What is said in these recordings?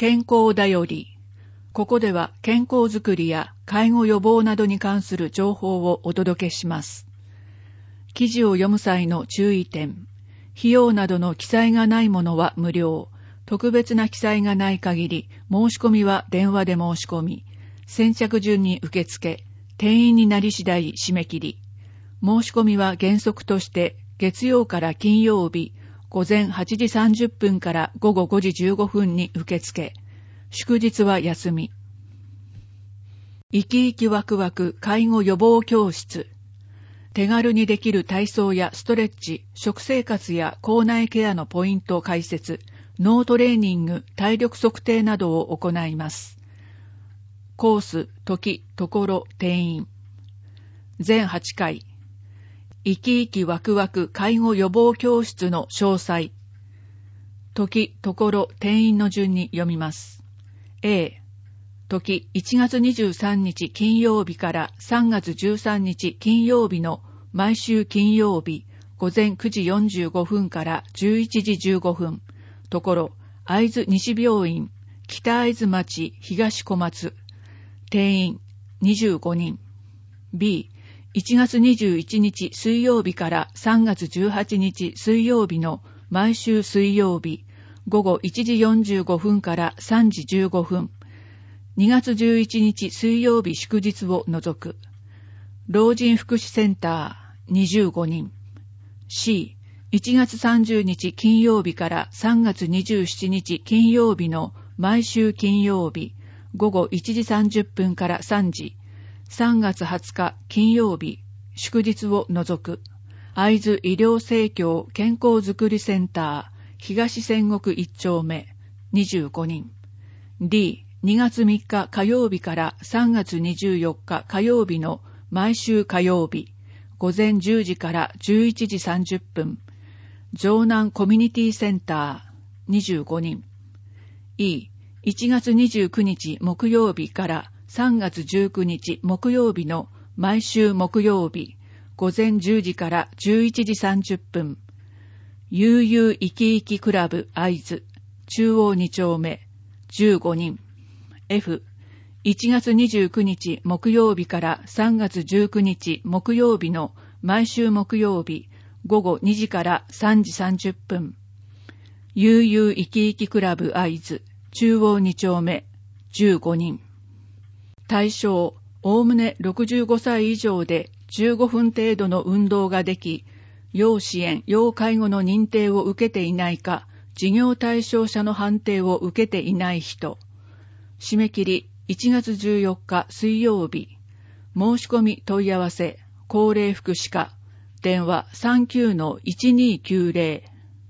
健康だより。ここでは健康づくりや介護予防などに関する情報をお届けします。記事を読む際の注意点。費用などの記載がないものは無料。特別な記載がない限り、申し込みは電話で申し込み、先着順に受付、定員になり次第締め切り。申し込みは原則として月曜から金曜日、午前8時30分から午後5時15分に受付。祝日は休み。生き生きワクワク介護予防教室。手軽にできる体操やストレッチ、食生活や口内ケアのポイント解説、脳トレーニング、体力測定などを行います。コース、時、ところ、定員。全8回。生き生きワクワク介護予防教室の詳細。時、ところ、定員の順に読みます。A、時1月23日金曜日から3月13日金曜日の毎週金曜日午前9時45分から11時15分。ところ、会津西病院、北会津町東小松。定員25人。B、1月21日水曜日から3月18日水曜日の毎週水曜日午後1時45分から3時15分。2月11日水曜日祝日を除く。老人福祉センター25人。C、1月30日金曜日から3月27日金曜日の毎週金曜日午後1時30分から3時。3月20日金曜日祝日を除く。会津医療生協健康づくりセンター東仙石1丁目25人。D、2月3日火曜日から3月24日火曜日の毎週火曜日、午前10時から11時30分、城南コミュニティセンター25人。E、1月29日木曜日から3月19日木曜日の毎週木曜日、午前10時から11時30分、悠々生き生きクラブ会津中央2丁目15人。F、1月29日木曜日から3月19日木曜日の毎週木曜日午後2時から3時30分。悠々生き生きクラブ会津中央2丁目15人。対象、おおむね65歳以上で15分程度の運動ができ、要支援・要介護の認定を受けていないか、事業対象者の判定を受けていない人。締め切り1月14日水曜日。申し込み問い合わせ、高齢福祉課、電話 39-1290。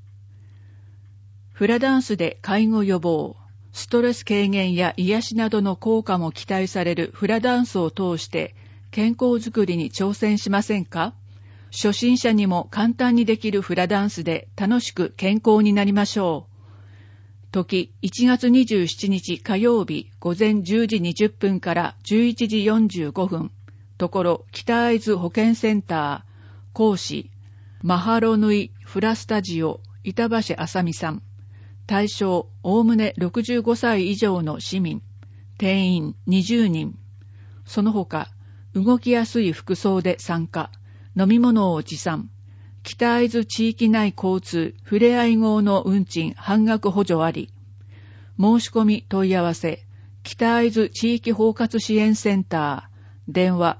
フラダンスで介護予防、ストレス軽減や癒しなどの効果も期待されるフラダンスを通して健康づくりに挑戦しませんか？初心者にも簡単にできるフラダンスで楽しく健康になりましょう。時1月27日火曜日午前10時20分から11時45分。ところ北会津保健センター講師マハロヌイフラスタジオ板橋あさみさん。対象おおむね65歳以上の市民。定員20人。その他動きやすい服装で参加。飲み物を持参。北会津地域内交通ふれあい号の運賃半額補助あり。申し込み問い合わせ、北会津地域包括支援センター、電話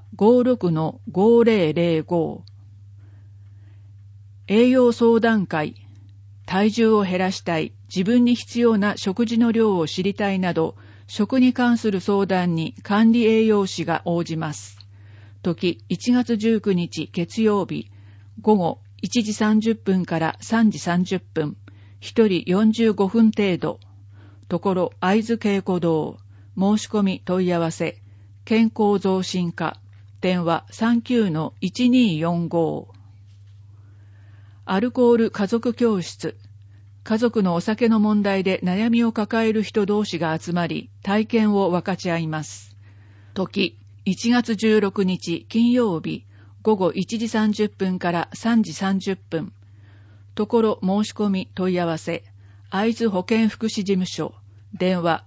56-5005。栄養相談会、体重を減らしたい、自分に必要な食事の量を知りたいなど、食に関する相談に管理栄養士が応じます。時1月19日月曜日、午後1時30分から3時30分、1人45分程度。ところ会津稽古堂、申し込み問い合わせ、健康増進課、電話 39-1245。アルコール家族教室、家族のお酒の問題で悩みを抱える人同士が集まり、体験を分かち合います。時1月16日金曜日、午後1時30分から3時30分。ところ申し込み問い合わせ、会津保健福祉事務所、 電話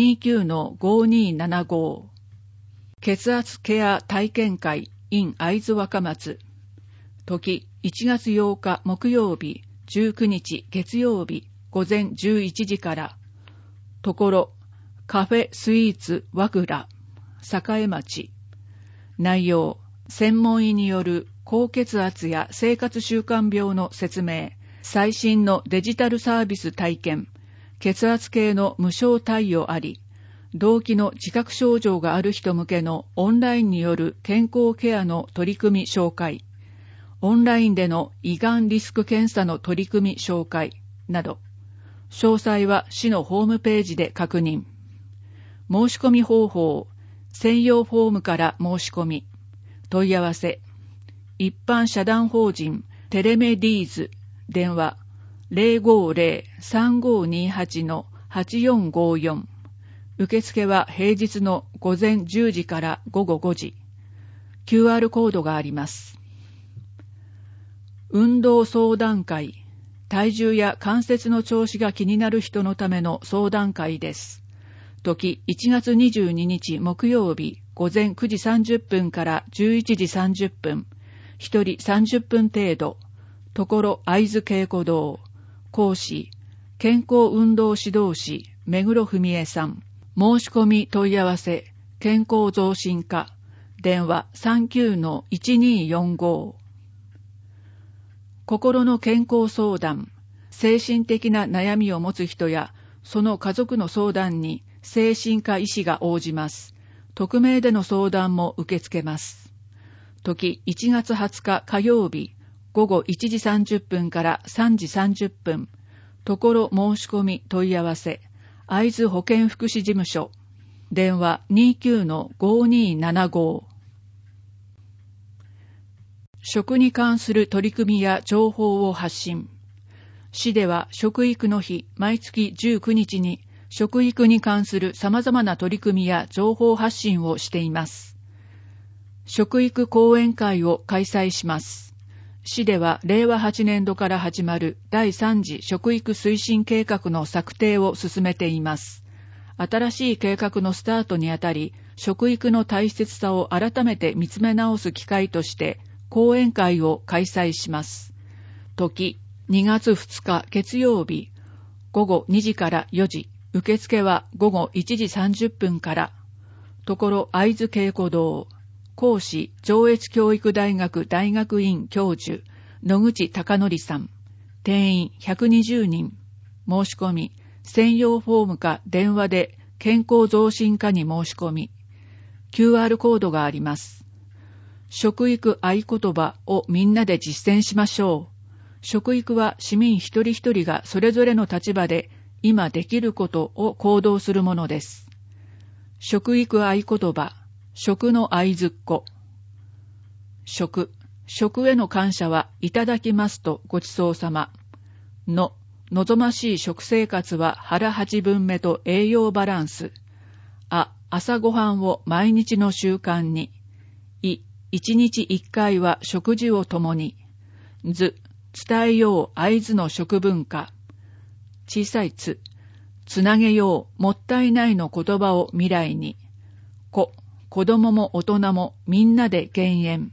29-5275。血圧ケア体験会 in 会津若松。時1月8日木曜日、19日月曜日午前11時から。ところカフェスイーツ和倉栄町。内容、専門医による高血圧や生活習慣病の説明、最新のデジタルサービス体験、血圧計の無償貸与あり、同期の自覚症状がある人向けのオンラインによる健康ケアの取り組み紹介、オンラインでの胃がんリスク検査の取り組み紹介など、詳細は市のホームページで確認。申し込み方法、専用フォームから申し込み、問い合わせ、一般社団法人テレメディーズ、電話 050-3528-8454。受付は平日の午前10時から午後5時。QR コードがあります。運動相談会、体重や関節の調子が気になる人のための相談会です。時1月22日木曜日午前9時30分から11時30分。1人30分程度。ところ会津稽古堂。講師、健康運動指導士、目黒文江さん。申し込み問い合わせ、健康増進課。電話 39-1245。心の健康相談。精神的な悩みを持つ人や、その家族の相談に精神科医師が応じます。匿名での相談も受け付けます。時1月20日火曜日、午後1時30分から3時30分。ところ申し込み問い合わせ、会津保健福祉事務所。電話 29-5275。食に関する取り組みや情報を発信。市では食育の日、毎月19日に食育に関する様々な取り組みや情報発信をしています。食育講演会を開催します。市では令和8年度から始まる第3次食育推進計画の策定を進めています。新しい計画のスタートにあたり、食育の大切さを改めて見つめ直す機会として講演会を開催します。時2月2日月曜日、午後2時から4時、受付は午後1時30分から。ところ会津稽古堂。講師、上越教育大学大学院教授、野口貴則さん。定員120人。申し込み、専用フォームか電話で健康増進課に申し込み。QR コードがあります。食育合言葉をみんなで実践しましょう。食育は市民一人一人がそれぞれの立場で今できることを行動するものです。食育合言葉、食の合図っ子。食への感謝はいただきますとごちそうさま。望ましい食生活は腹8分目と栄養バランス。朝ごはんを毎日の習慣に。1日1回は食事を共に。伝えよう会津の食文化。小さいつなげようもったいないの言葉を未来に。子供も大人もみんなで減塩。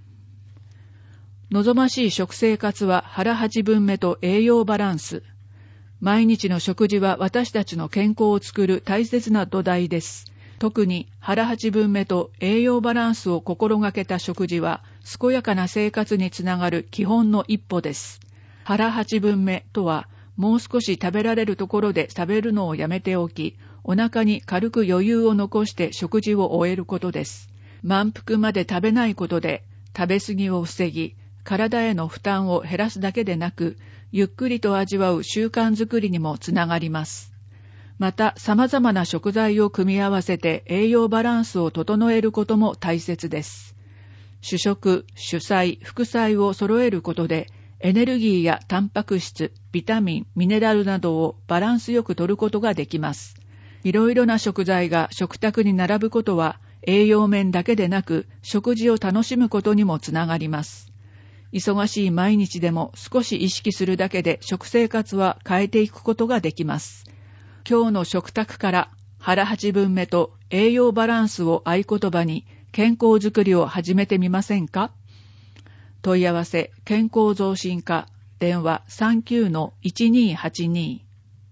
望ましい食生活は腹8分目と栄養バランス。毎日の食事は私たちの健康を作る大切な土台です。特に腹8分目と栄養バランスを心がけた食事は健やかな生活につながる基本の一歩です。腹8分目とはもう少し食べられるところで食べるのをやめておき、お腹に軽く余裕を残して食事を終えることです。満腹まで食べないことで食べ過ぎを防ぎ、体への負担を減らすだけでなく、ゆっくりと味わう習慣づくりにもつながります。また、様々な食材を組み合わせて栄養バランスを整えることも大切です。主食、主菜、副菜を揃えることで、エネルギーやタンパク質、ビタミン、ミネラルなどをバランスよく摂ることができます。いろいろな食材が食卓に並ぶことは、栄養面だけでなく、食事を楽しむことにもつながります。忙しい毎日でも少し意識するだけで食生活は変えていくことができます。 今日の食卓から腹8分目と栄養バランスを合言葉に健康づくりを始めてみませんか？問い合わせ健康増進課電話 39-1282。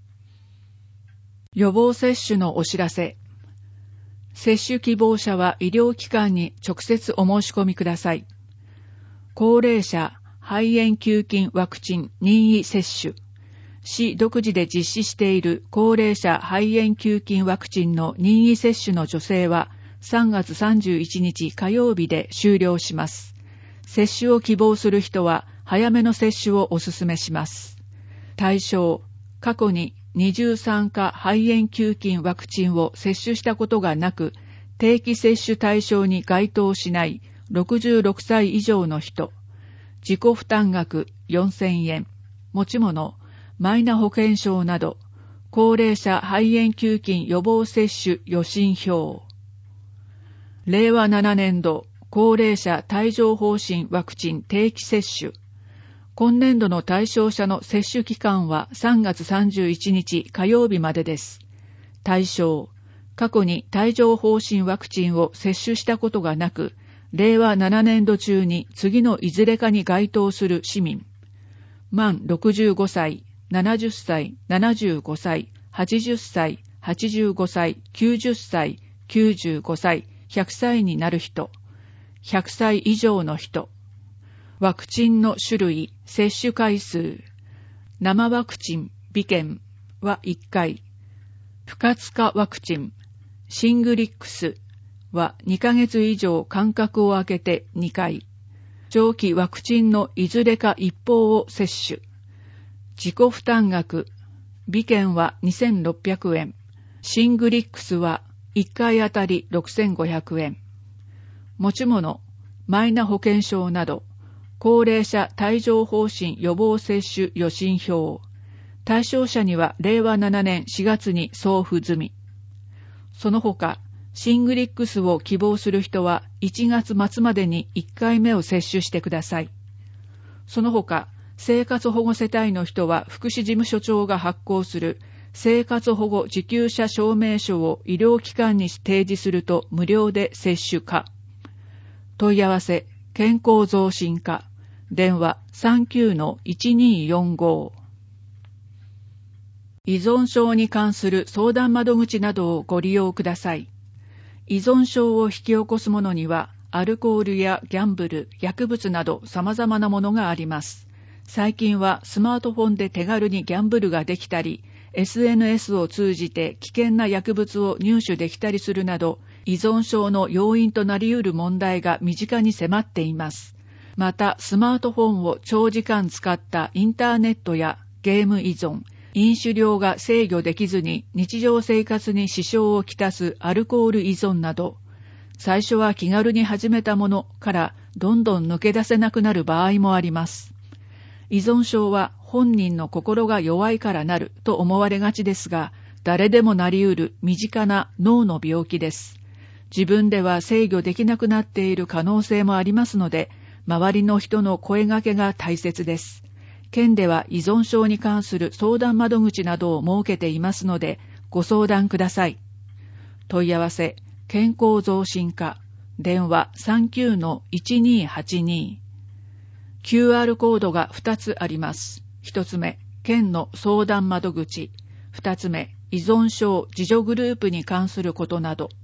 予防接種のお知らせ。接種希望者は医療機関に直接お申し込みください。高齢者肺炎球菌ワクチン任意接種。市独自で実施している高齢者肺炎球菌ワクチンの任意接種の助成は3月31日火曜日で終了します。接種を希望する人は早めの接種をお勧めします。対象、過去に二重酸化肺炎球菌ワクチンを接種したことがなく、定期接種対象に該当しない66歳以上の人、自己負担額4000円、持ち物、マイナ保険証など、高齢者肺炎球菌予防接種予診票。令和7年度高齢者帯状疱疹ワクチン定期接種。今年度の対象者の接種期間は3月31日火曜日までです。対象、過去に帯状疱疹ワクチンを接種したことがなく、令和7年度中に次のいずれかに該当する市民。満65歳、70歳、75歳、80歳、85歳、90歳、95歳、100歳になる人、100歳以上の人。ワクチンの種類、接種回数。生ワクチン、微検は1回。不活化ワクチン、シングリックスは2ヶ月以上間隔を空けて2回。長期ワクチンのいずれか一方を接種。自己負担額、微検は2600円。シングリックスは1回あたり6500円。持ち物、マイナ保険証など、高齢者帯状疱疹予防接種予診票。対象者には令和7年4月に送付済み。その他、シングリックスを希望する人は1月末までに1回目を接種してください。その他、生活保護世帯の人は福祉事務所長が発行する生活保護受給者証明書を医療機関に提示すると無料で接種可。問い合わせ、健康増進課。電話 39-1245。依存症に関する相談窓口などをご利用ください。依存症を引き起こすものには、アルコールやギャンブル、薬物など様々なものがあります。最近はスマートフォンで手軽にギャンブルができたり、SNS を通じて危険な薬物を入手できたりするなど、依存症の要因となり得る問題が身近に迫っています。また、スマートフォンを長時間使ったインターネットやゲーム依存、飲酒量が制御できずに日常生活に支障をきたすアルコール依存など、最初は気軽に始めたものからどんどん抜け出せなくなる場合もあります。依存症は本人の心が弱いからなると思われがちですが、誰でもなり得る身近な脳の病気です。自分では制御できなくなっている可能性もありますので、周りの人の声掛けが大切です。県では依存症に関する相談窓口などを設けていますので、ご相談ください。問い合わせ、健康増進課。電話 39-1282。QR コードが2つあります。1つ目、県の相談窓口。2つ目、依存症自助グループに関することなど。